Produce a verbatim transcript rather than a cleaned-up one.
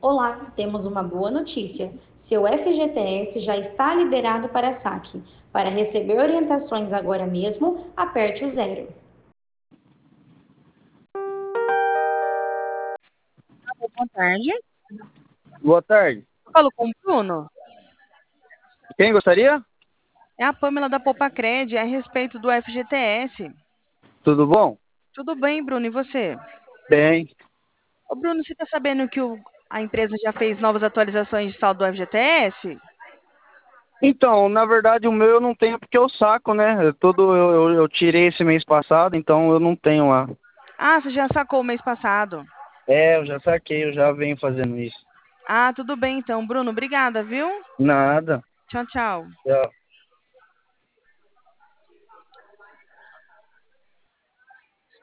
Olá, temos uma boa notícia. Seu F G T S já está liberado para saque. Para receber orientações agora mesmo, aperte o zero. Boa tarde. Boa tarde. Eu falo com o Bruno. Quem gostaria? É a Pamela da Popacred, é a respeito do F G T S. Tudo bom? Tudo bem, Bruno, e você? Bem. Ô, Bruno, você está sabendo que o- a empresa já fez novas atualizações de saldo do F G T S? Então, na verdade, o meu eu não tenho porque eu saco, né? Eu, todo, eu, eu, eu tirei esse mês passado, então eu não tenho lá. Ah, você já sacou o mês passado. É, eu já saquei, eu já venho fazendo isso. Ah, tudo bem então, Bruno, obrigada, viu? Nada. Tchau, tchau. Já.